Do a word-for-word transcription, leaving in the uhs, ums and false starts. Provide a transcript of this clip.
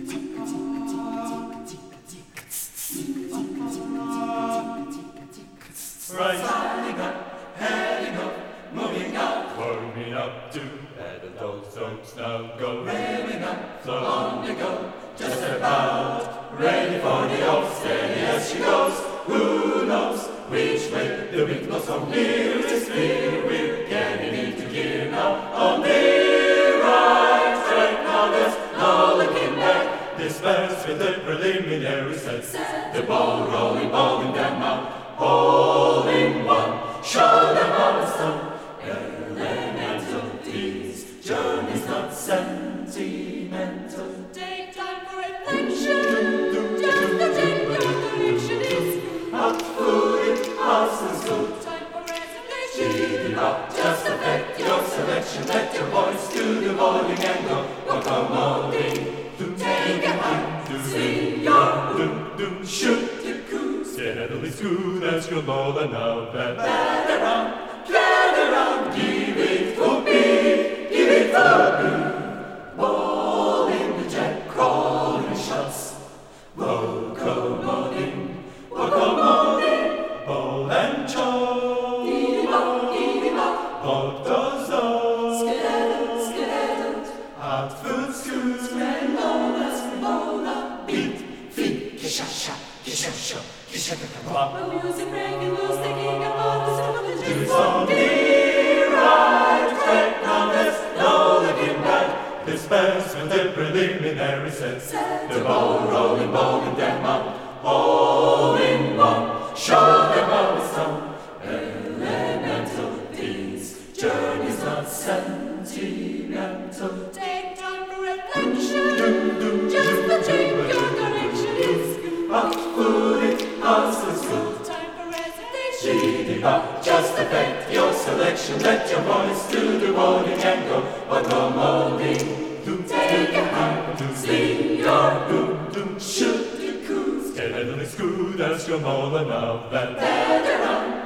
Rising up, heading up, moving out, warming up to pedal those oaks now go, revving up, flow on they go, just about ready for the off, steady as she goes. Who knows which way the wind blows from here? It's clear we're getting into gear now, on the right track now. There's no looking back. Dispense with the preliminary sets, the ball rolling, bowling them out. All in one, show them how it's done. Elemental, these journeys not sentimental. Take time for reflection. Just the change your direction is good. Hot food in house is good. Time for resolution. Speed it up, just affect your selection. Let your voice do the voting and go. Locomoting, take a hike, swing your doom doom, shoot. Steadily scoot as you'll know the now that gather round, gather round, give it for me, give it for me. Ball in the jack, crawling shots, locomoting, locomoting, ball and choke, Eat him up, eat him up, pop those off, skedaddle, skedaddle, hot food scoot, Spremola, spremola, beat, feet, kisha-sha, kisha-sha. the music breaking loose, taking apart the sound of the It's jukes. on the right track now, there's no looking back. Dispense with the preliminary sets, the ball rolling, bowling them out. All in one, show them how it's done. Elemental, these journeys not sentimental. Take time for reflection. Just the change your direction is good. Hot food in house is good. Time for resignation. Speed it up, just affect your selection. Let your voice do the voting and go. Locomoting, doom, take a hike, to sing your boom, doom, shoot the coos. Steadily scoot as you're more than now that. Gather round,